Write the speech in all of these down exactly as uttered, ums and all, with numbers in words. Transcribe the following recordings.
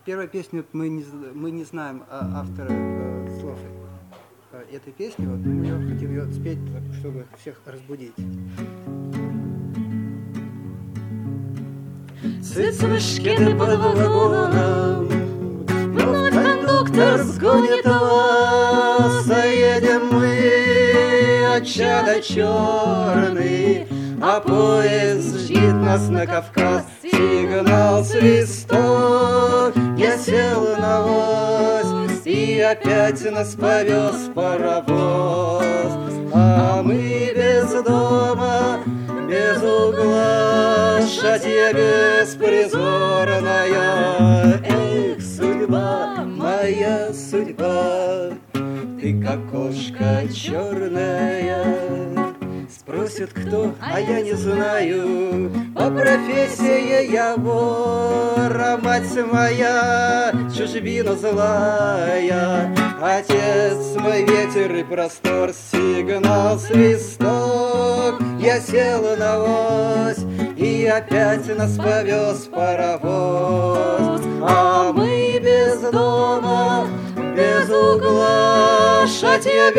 первая песня, вот мы, не, мы не знаем автора э, слов э, этой песни, вот, мы ее, хотим ее спеть, чтобы всех разбудить. Цветочки под вагоном, вновь кондуктор сгонит вас, едем мы от чада черный, а поезд ждет нас на Кавказ. Сигнал свисток, я сел на ось, и опять нас повез паровоз. А мы без дома, без угла, шатье беспризорная. Эх, судьба, моя судьба, ты как кошка черная. Спросит кто, а я не знаю, по профессии я вор, а мать моя чужбина злая. Отец мой ветер и простор, сигнал свисток, я сел на ось, и опять нас повез паровоз. А мы без дома, без угла, шатье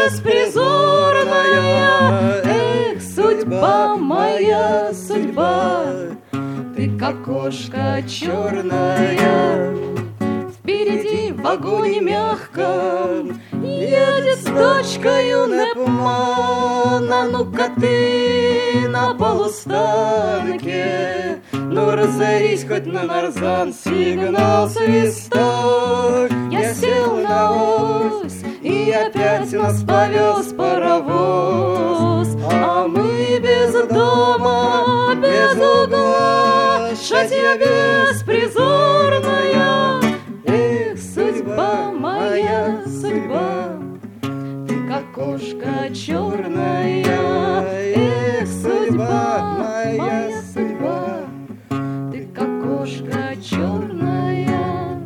беспризорная. Эх, судьба моя, судьба, ты как кошка черная. Впереди в вагоне мягком едет с дочкою Непмана. Ну-ка ты на полустанке, ну разорись хоть на нарзан. Сигнал свисток, я сел на ось, и опять нас повез паровоз. А мы без дома, без угла, шатье беспризорная. Эх, судьба моя, судьба, ты как кошка черная. Эх, судьба моя, судьба, ты как кошка черная.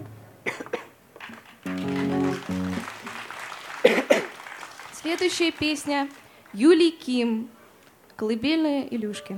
Следующая песня Юлии Ким «Колыбельные Илюшки».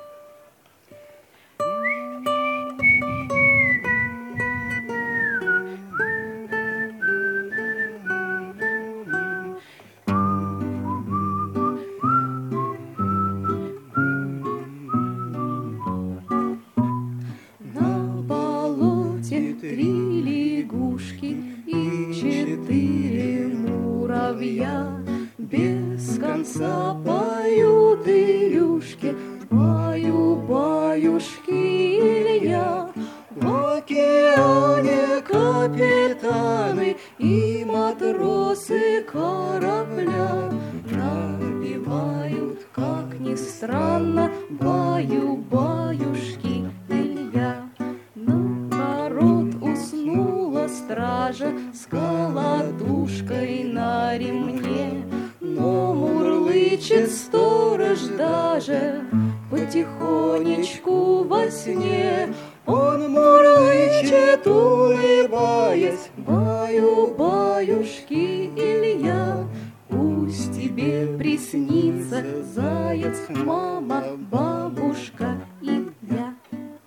Без конца поют Илюшки, баю, баюшки Илья. В океане капитаны и матросы корабля напевают, как ни странно, баю, баюшки Илья. Но народ уснула стража с колотушкой на ремне, но мурлычет сторож даже потихонечку во сне. Он мурлычет, улыбаясь, баю, баюшки Илья. Пусть тебе приснится заяц, мама, бабушка и я.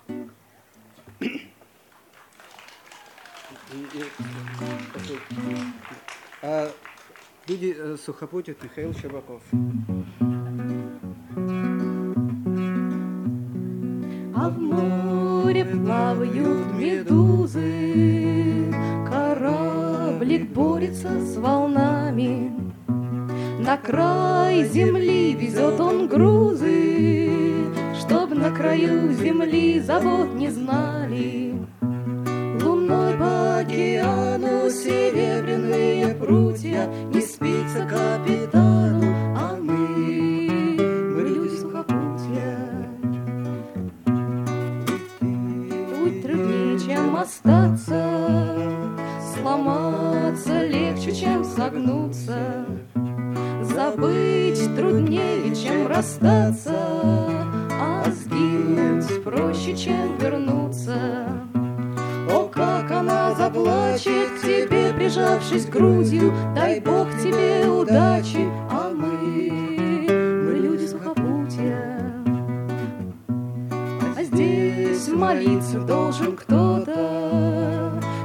А в виде э, сухопутья Михаил Щербаков. А в море плавают медузы, кораблик борется с волнами. На край земли везет он грузы, чтоб на краю земли забот не знали. Луной по океану серебряные прутья, не спится капитану, а мы, мы люди сухопутья. Путь труднее, чем остаться, сломаться легче, чем согнуться. Забыть труднее, чем расстаться, а сгинуть проще, чем вернуться. О, как она заплачет тебе, прижавшись грудью, дай Бог тебе удачи, а мы, мы люди сухопутья. А здесь молиться должен кто-то,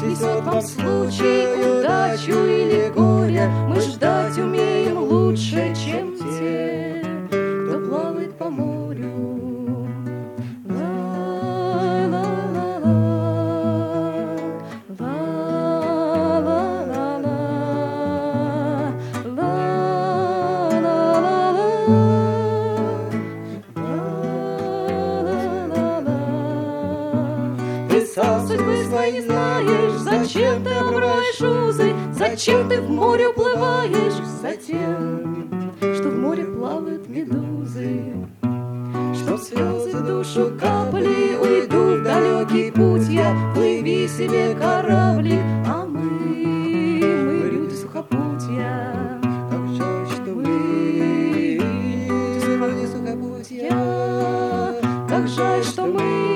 принесет вам случай, удачу или горе, мы ждать умеем лучше, чем те, кто плавает по морю. Сам судьбы своей знаешь, зачем ты обрываешь узы, зачем ты в море уплываешь? Затем, что в море плавают медузы, что слезы душу капли, уйду в далекий путь я, плыви себе кораблик, а мы, мы люди сухопутья. Как жаль, что мы люди сухопутья. Как жаль, что мы